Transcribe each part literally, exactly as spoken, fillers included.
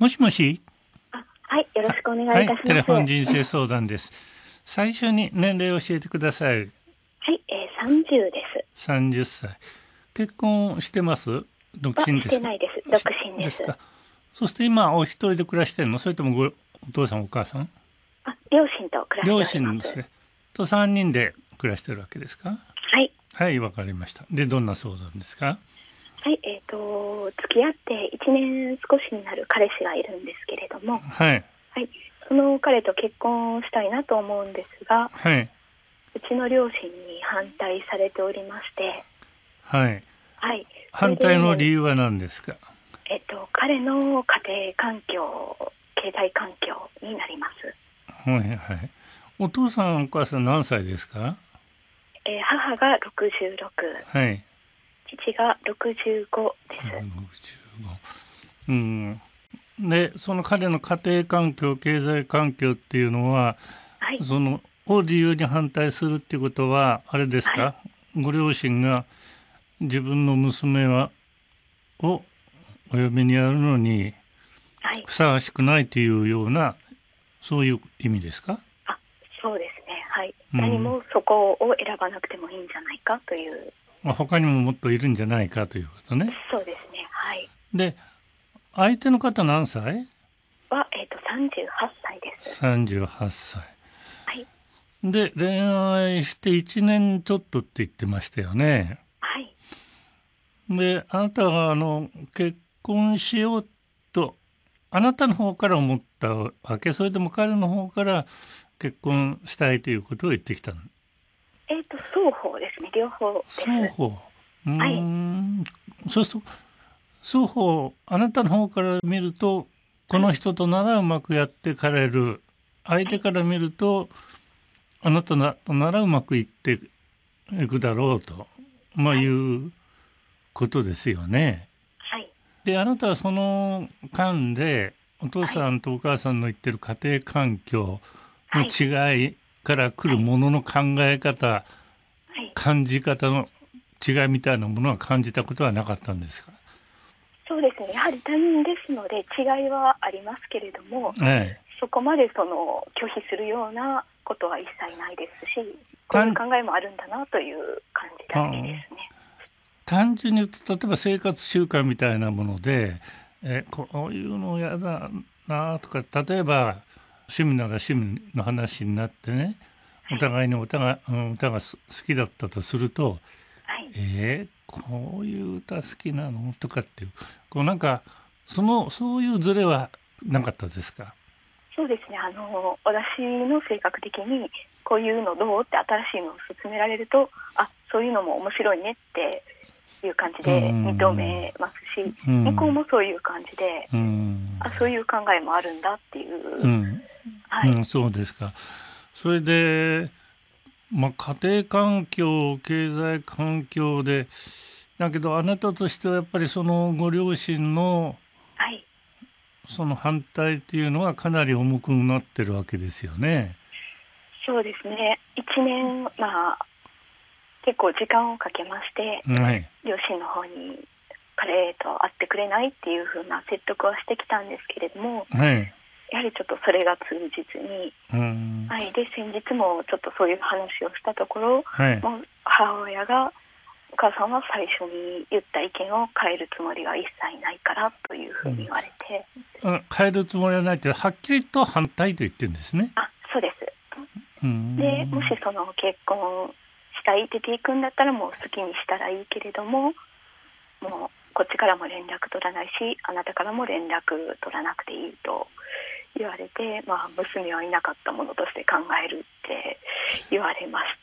もしもし。 あ、はい、よろしくお願いいたします。 はい、テレフォン人生相談です。最初に年齢を教えてください。 はい、えー、さんじゅうです。 さんじゅっさい。結婚してます？独身ですか？ してないです。独身です。 ですか。そして今お一人で暮らしてるの？それともごお父さんお母さん？ あ、両親と暮らしております。 両親ですね。とさんにんで暮らしてるわけですか？ はい。 はい、わかりました。で、どんな相談ですか？ はい、えっ、ー、と付き合っていちねん少しになる彼氏がいるんですけれども、 はい。 はい、その彼と結婚したいなと思うんですが、 はい。 うちの両親に反対されておりまして、 はい。 はい。 反対の理由は何ですか？ えっ、ー、と彼の家庭環境、経済環境になります。 はいはい。お父さんお母さん何歳ですか？ えー、母がろくじゅうろく、 はい。 父がろくじゅうごです。 ろくじゅうご。うん。で、その彼の家庭環境、経済環境っていうのは、 はい、 そのを理由に反対するっていうことはあれですか？はい、ご両親が自分の娘はをお嫁にやるのにふさわしくないというような、そういう意味ですか？ あ、そうですね。はい。 うん、 何もそこを選ばなくてもいいんじゃないかという。 他にももっといるんじゃないかということね。 そうですね。はい。 で、相手の方何歳？ は、えっと、さんじゅうはっさいです。 さんじゅうはっさい。 はい。 で、恋愛していちねんちょっとって言ってましたよね。 はい。 で、あなたはあの結婚しようとあなたの方から思ったわけ？それとも彼の方から結婚したいということを言ってきたの？ えっと、双方ですね。両方です。 双方。うーん、 はい。 そうすると双方、あなたの方から見るとこの人とならうまくやってかれる、相手から見るとあなたとならうまくいっていくだろうと、まあ、いうことですよね。 はい。 で、あなたはその間でお父さんとお母さんの言ってる家庭環境の違いから来るものの考え方、はい、感じ方の違いみたいなものは感じたことはなかったんですか？ そうですね。やはり他人ですので違いはありますけれども、 ええ、 そこまでその拒否するようなことは一切ないですし、こういう考えもあるんだなという感じだけですね。 単純に言うと、例えば生活習慣みたいなもので、えこういうのやだなとか、例えば趣味なら趣味の話になってね、お互いに歌が、うん、歌が好きだったとすると、はい、えー、こういう歌好きなのとかっていう、こうなんかそのそういうズレはなかったですか？ そうですね。あの私の性格的にこういうのどうって新しいのを勧められると、あ、そういうのも面白いねっていう感じで認めますし、向こうもそういう感じで、あ、そういう考えもあるんだっていう、 うんはいうん、そうですか。それで、まあ、家庭環境、経済環境でだけどあなたとしてはやっぱりそのご両親のその反対っていうのはかなり重くなってるわけですよね。 そうですね。いちねん、まあ結構時間をかけまして、はい、両親の方に彼と会ってくれないっていう風な説得はしてきたんですけれども、はい、やはりちょっとそれが通じずに、うんはい、で先日もちょっとそういう話をしたところ、はい、もう母親がお母さんは最初に言った意見を変えるつもりは一切ないからというふうに言われて、 うん、変えるつもりはないってはっきりと反対と言ってるんですね。 あ、そうです。うんでもしその結婚したいって言っていくんだったらもう好きにしたらいいけれども、もうこっちからも連絡取らないし、あなたからも連絡取らなくていいと言われて、まあ、娘はいなかったものとして考えるって言われまして、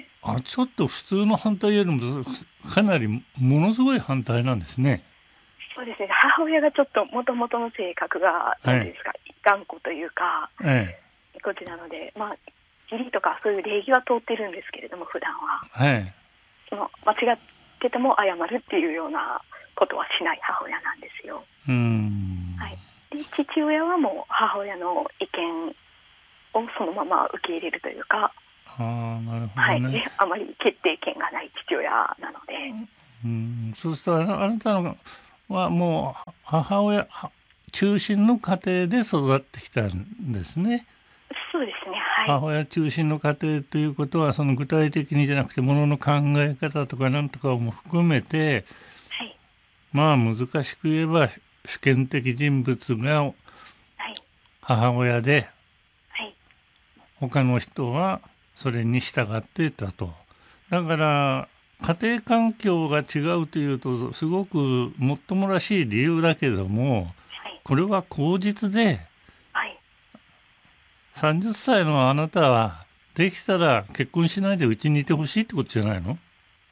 あ、ちょっと普通の反対よりもかなりものすごい反対なんですね。 そうですね。母親がちょっともともとの性格が何ですか、はい、頑固というか、ええ、こっちなので、まあ義理とかそういう礼儀は通ってるんですけれども普段は、はい、その間違ってても謝るっていうようなことはしない母親なんですよ。うーん、はい、で父親はもう母親の意見をそのまま受け入れるというか、 あ、なるほどね、 はい、あまり決定権がない父親なので、 うん、そうするとあなたのはもう母親中心の家庭で育ってきたんですね。 そうですね、はい、 母親中心の家庭ということは、その具体的にじゃなくてものの考え方とか何とかも含めて、 はい、 まあ難しく言えば主権的人物が母親で、 はい、 他の人はそれに従っていたと。だから家庭環境が違うというとすごくもっともらしい理由だけども、 はい、 これは口実で、 はい、 さんじゅっさいのあなたはできたら結婚しないでうちにいてほしいってことじゃないの？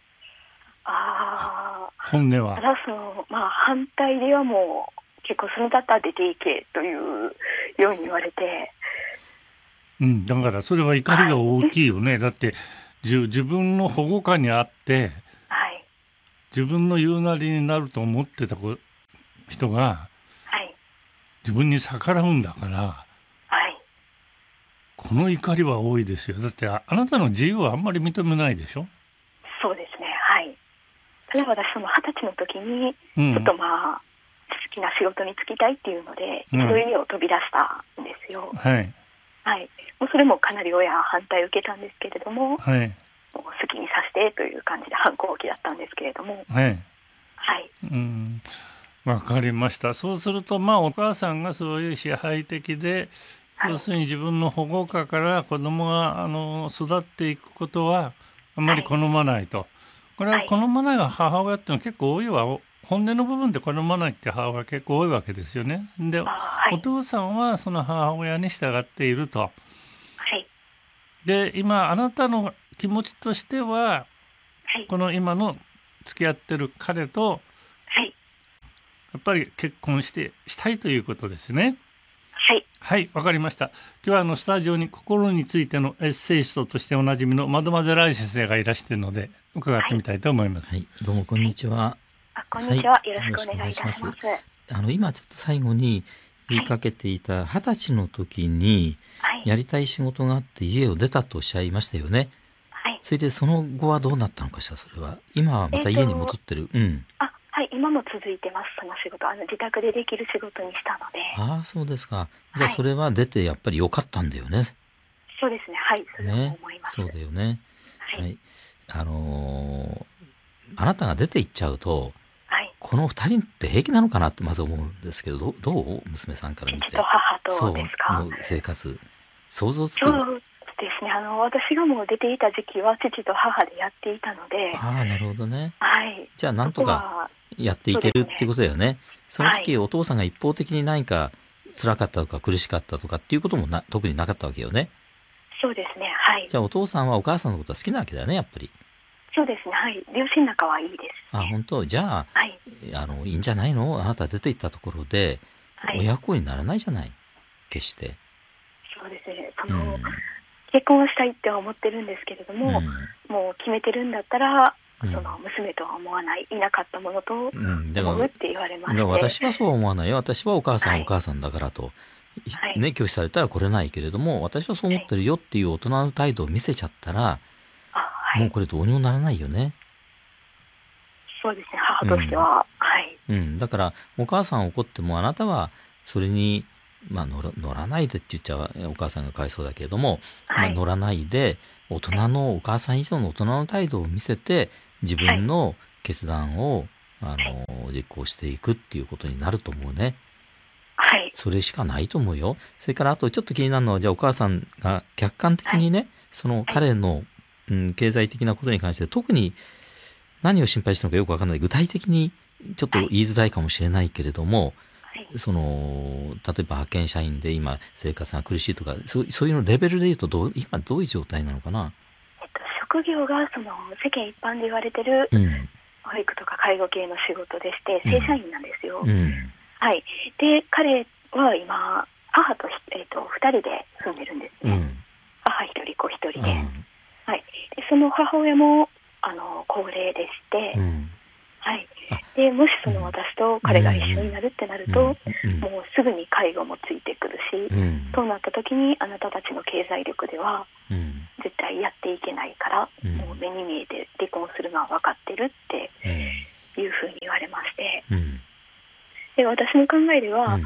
あ本音は。 ただその、まあ、反対ではもう結婚するんだったら出ていけというように言われて、 うん、だからそれは怒りが大きいよね、はい、だって自分の保護下にあって、 はい、 自分の言うなりになると思ってた人が、 はい、 自分に逆らうんだから、 はい、 この怒りは多いですよ。だってあなたの自由はあんまり認めないでしょ。 そうですね、はい。ただ私その二十歳の時に、 うん、 ちょっとまあ好きな仕事に就きたいっていうので、一度家を飛び出したんですよ。 はい。 はい。もうそれもかなり親は反対を受けたんですけれども、 はい。 もう好きにさせてという感じで反抗期だったんですけれども、 はい。 はい。 うん、わかりました。そうするとまあお母さんがそういう支配的で、はい、要するに自分の保護下から子供があの育っていくことはあんまり好まないと。はい、これは好まない母親っていうのは結構多いわ。本音の部分で好まないって母親結構多いわけですよね。で、はい、お父さんはその母親に従っていると。はい、で今あなたの気持ちとしては、はい、この今の付き合ってる彼と、はい、やっぱり結婚してしたいということですね。 はい。 はい、わかりました。今日はあのスタジオに心についてのエッセイストとしておなじみのマドマゼライ先生がいらしているので伺ってみたいと思います。 はい、どうもこんにちは。はい、 あ、こんにちは、よろしくお願いいたします。 あの今ちょっと最後に言いかけていた二十歳の時にやりたい仕事があって家を出たとおっしゃいましたよね。はい。それでその後はどうなったのかしら。それは今はまた家に戻ってる。えー、うん。 あ、はい、今も続いてます。その仕事、あの自宅でできる仕事にしたので。 ああ、そうですか。じゃあそれは出てやっぱり良かったんだよね。はい、 そうですね。はい、それは思います。 ね、そうだよね。 はい。 はい、あのー、あなたが出て行っちゃうと、 はい、 この二人って平気なのかなってまず思うんですけど、どどう娘さんから見て。 父と母とですか。 そうの生活想像つく。 そうですね。あの私がもう出ていた時期は父と母でやっていたので。 ああ、なるほどね。 はい。 じゃあなんとかやっていけるっていうことだよね。その時、はい、お父さんが一方的に何か辛かったとか苦しかったとかっていうこともな特になかったわけよね。 そうですね。はい。 じゃあお父さんはお母さんのことは好きなわけだよね、やっぱり。 そうですね。はい。両親仲はいいです、ね。 あ、本当。じゃあ、はい、あのいいんじゃないの。あなた出て行ったところで、はい、親子にならないじゃない。決して。 そうですね。その、うん、結婚したいって思ってるんですけれども、うん、もう決めてるんだったら、うん、その娘とは思わない、いなかったものと思うって言われまして、うん、 私はそう思わないよ。私はお母さんはお母さんだからと、はい、ね、拒否されたら来れないけれども、私はそう思ってるよっていう大人の態度を見せちゃったら、はい、もうこれどうにもならないよね。 そうですね、母としては、うん、はい、 うん、だからお母さん怒ってもあなたはそれにまあ、乗ら、乗らないでって言っちゃお母さんがかわいそうだけれども、はい、まあ、乗らないで大人のお母さん以上の大人の態度を見せて自分の決断を、はい、あの実行していくっていうことになると思うね。 はい。 それしかないと思うよ。それからあとちょっと気になるのは、じゃあお母さんが客観的にね、はい、その彼の、うん、経済的なことに関して特に何を心配したのかよくわからない。具体的にちょっと言いづらいかもしれないけれども、その例えば派遣社員で今生活が苦しいとか、そそういうのレベルで言うとどう今どういう状態なのかな。 えっと、職業がその世間一般で言われてる、うん、保育とか介護系の仕事でして正社員なんですよ。うんうん、はい。で彼は今母と、えっと、ふたりで住んでるんですね。うん、母一人子一人で、うん、はい。でその母親もあの高齢でして、うん、はい。でもしその私と彼が一緒になるってなると、うんうん、もうすぐに介護もついてくるし、うん、そうなった時にあなたたちの経済力では絶対やっていけないから、うん、もう目に見えて離婚するのは分かってるっていうふうに言われまして、うん、で私の考えでは、うん、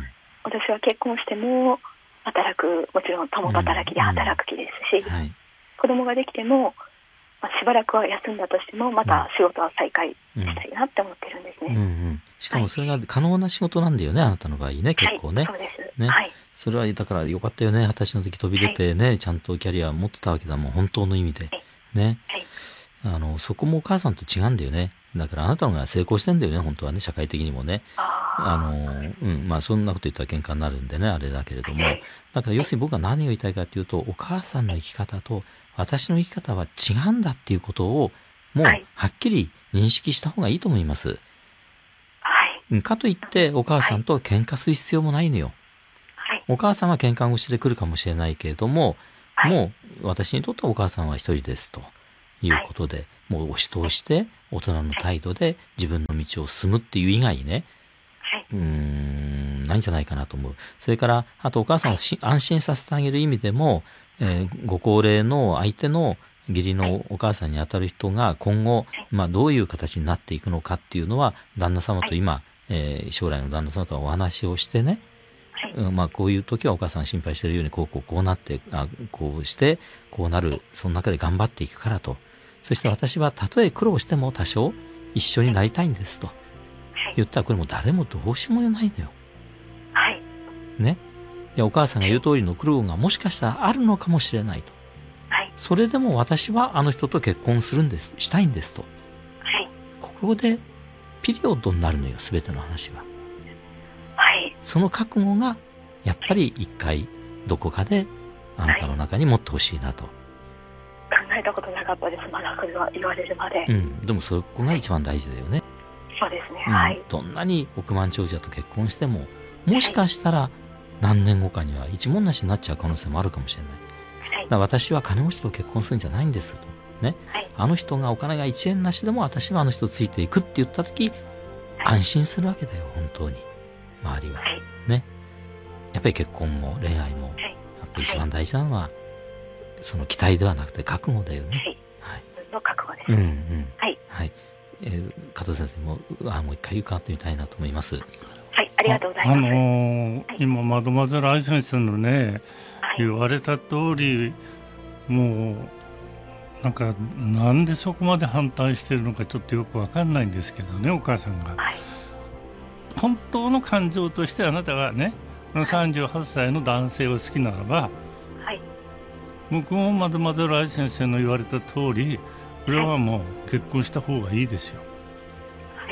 私は結婚しても働く、もちろん共働きで働く気ですし、うんうんはい、子供ができても、まあ、しばらくは休んだとしてもまた仕事は再開したいなって思ってるんですね、 うんうんうん、しかもそれが可能な仕事なんだよね、あなたの場合ね、結構ね、 はい、そうです、 ね、 はい、 それはだからよかったよね、二十歳の時飛び出てね、はい、ちゃんとキャリアを持ってたわけだもん、本当の意味で、はい、ね、はい、あのそこもお母さんと違うんだよね。だからあなたの方が成功してんだよね、本当はね、社会的にもね。あの、うん、まあそんなこと言ったら喧嘩になるんでね、あれだけれども。だから要するに僕は何を言いたいかというと、お母さんの生き方と私の生き方は違うんだっていうことを、もうはっきり認識した方がいいと思います。はい。かといってお母さんと喧嘩する必要もないのよ。はい。お母さんは喧嘩腰で来るかもしれないけれども、はい、もう私にとってお母さんは一人ですと。いうことで、はい、もう押し通して大人の態度で自分の道を進むっていう以外ね、はい、うーんないんじゃないかなと思う。それからあとお母さんをし、はい、安心させてあげる意味でも、えー、ご高齢の相手の義理のお母さんにあたる人が今後、まあ、どういう形になっていくのかっていうのは旦那様と今、はいえー、将来の旦那様とはお話をしてね、はいうんまあ、こういう時はお母さんが心配しているようにこうこうこうなってあこうしてこうなるその中で頑張っていくからと。そして私はたとえ苦労しても多少一緒になりたいんですと言ったらこれも誰もどうしようもないのよ。はい。ね。いやお母さんが言う通りの苦労がもしかしたらあるのかもしれないと。はい。それでも私はあの人と結婚するんです、したいんですと。はい。ここでピリオドになるのよ、すべての話は。はい。その覚悟がやっぱり一回どこかであなたの中に持ってほしいなと。 考えたことなかったです。まだそれは言われるまで。 うん。でもそこが一番大事だよね。 そうですね。 うん、 はい。 どんなに億万長者と結婚しても、もしかしたら何年後かには一文無しになっちゃう可能性もあるかもしれない。はい、だから私は金持ちと結婚するんじゃないんですと。ね。はい、あの人がお金が一円なしでも私はあの人ついていくって言ったとき、はい、安心するわけだよ、本当に。周りは。はい、ね。やっぱり結婚も恋愛も、はい、やっぱり一番大事なのは、その期待ではなくて覚悟だよね。はい。 はい、自分の覚悟です。 うんうん。 はい。 はい。えー、加藤先生も、あ、もう一回伺ってみたいなと思います。 はい、ありがとうございます。あ、あのーはい、今、マドマゼル愛先生のね、はい、言われた通り、もう、なんか、なんでそこまで反対してるのかちょっとよくわかんないんですけどね、お母さんが。はい、本当の感情としてあなたがね、このさんじゅうはっさいの男性を好きならば、僕もマドマゼル愛先生の言われた通り、これはもう結婚した方がいいですよ。 はい。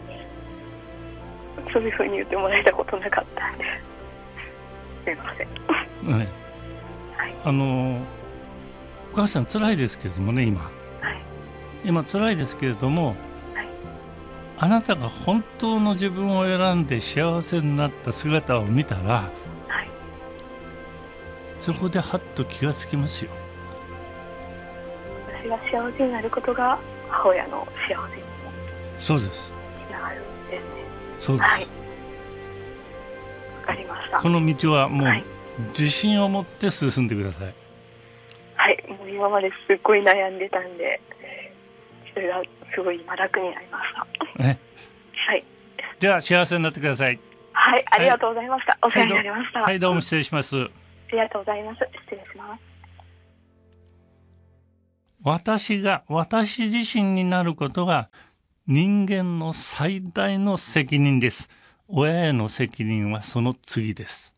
そういうふうに言ってもらえたことなかったんで、すいません。はい。はい、 あのお母さん辛いですけれどもね、今。はい。今辛いですけれども、はい、あなたが本当の自分を選んで幸せになった姿を見たら。そこでハッと気がつきますよ。 私が幸せになることが母親の幸せにもそうですつながるんですね。 そうです。はい、 わかりました。 この道はもう自信を持って進んでください。 はい、もう今まですっごい悩んでたんで、それがすごい今楽になりました。ね、はい。 では幸せになってください。 はい、ありがとうございました。はい、お世話になりました。 はい、どうも失礼します。 ありがとうございます。失礼します。 私が、私自身になることが人間の最大の責任です。親への責任はその次です。